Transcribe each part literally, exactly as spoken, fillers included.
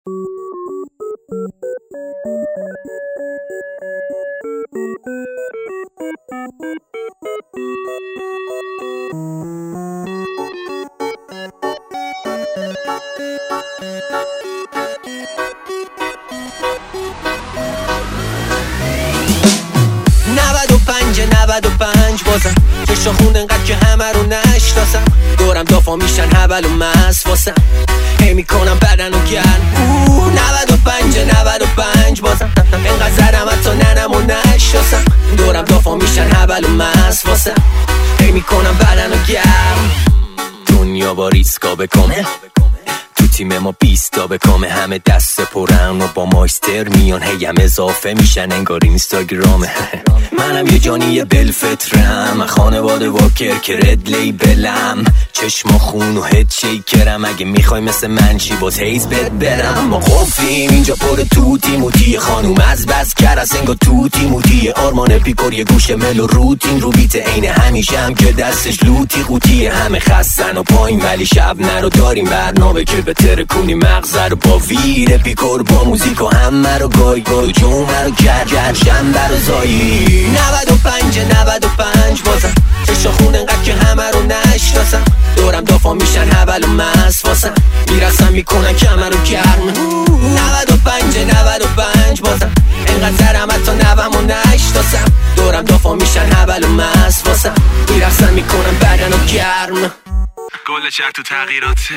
نود و پنج نود و پنج بازم چشا خون انقدر که همه رو نشناسم، دورم دافا میشن هبل و مست واسم، هی میکنم بدن و گرم. نود و پنج نود و پنج بازم انقدر زدم حتی ننم و نشناسم، دورم دافا میشن هبل و مست واسم، هی میکنم بدن و گرم. دنیا با ریسکا بکامه، تو تیم ما بیستا بکامه، همه دست پرن و با مایستر میان، هی هم اضافه میشن انگار اینستاگرامه. منم یه جانی یه بلفترم، من خانواده واکر که رد لیبلم، چشما خون و هد شیکرم، اگه میخوای مثل من چی باز هیز بد برم. ما قفیم اینجا پر توتی موتی، خانوم از بس کرس انگار توتی موتی، آرمان پیکور یه گوشه ملو روتین رو بیت عین همیشه هم که دستش لوتی قوتیه، همه خستن و پایین ولی شب نرو داریم برنامه که بتره کنی مغزه رو با ویر پیکور، با موزیک و همه رو گای گای جومه رو گر گر شنبه رو زایی. نود و پنج نود و پنج بازم چشا خون انقدر که همه رو نشناسم، دورم دافا میشن هبل و مست واسم، میرسم میکنن کمر رو گرم. نود و پنج نود و پنج بازم انقدر زرم حتی نوم و نشناسم، دورم دافا میشن هبل و مست واسم، میرسم میکنن بدن و گرم. گل شهر تو تغییراته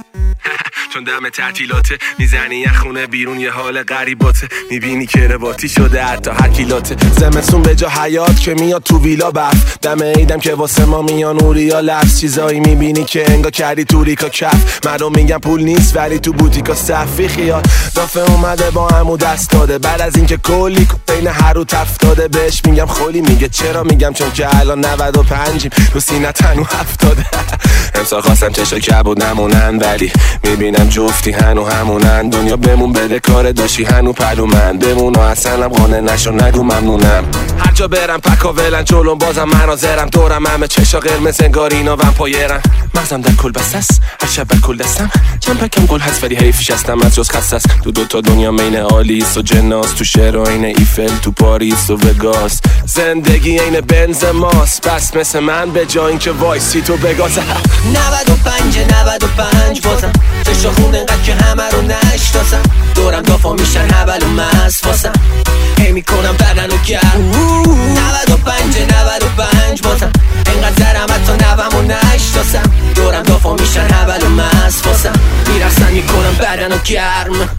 چون دم تعطیلاته، میزنی یه خونه بیرون یه حال غریباته، میبینی که رباطی شده حتی هر کیلاته، زمستون به جا حیات که میاد تو ویلا برف، دم عیدم که واسه ما میان اوریا لفظ، چیزایی میبینی که انگا کردی تو ریکا کف، مردم میگن پول نیست ولی تو بوتیکا صفی خیال، دافه اومده با همو دست داده، بعد از اینکه کلی بین هر رو تفتاده، بهش میگم خولی، میگه چرا، میگم چون که الان نود و پنجیم رو سینه تنو هفتاده. امسال خواستم چشا کبود نمونن ولی میبینم جفتی هنو همونن، دنیا بمون بده کار داشی هنو پلو من بمون و اصلا قانه نشو نگو ممنونم. هر جا برم پکا ولن جلوم بازم مناظرم، دورم همه چشا قرمز انگار اینا ومپایرن، مغزم در کل بس است هر شب بر کل دستم، چند پکم گل هست ولی حیفش هستم از جز خست است، تو دوتا دنیا مین آلیس و جناس، تو شهر و این ایفل، تو پاریس و وگاس، زندگی این بنز ماست، بس مثل من به جا این که وایسی تو بگازم. نود و پنج نود و پنج بازم چشا خون انقدر که همه رو نشناسم، دورم دافا میشن هبل و مست واسم، هی میکنم بدن و گرم. نود و پنج نود و پنج بازم انقدر زرم حتی نوم و نشناسم، دورم دافا میشن هبل و مست واسم، میرسم میکنم بدن و گرم.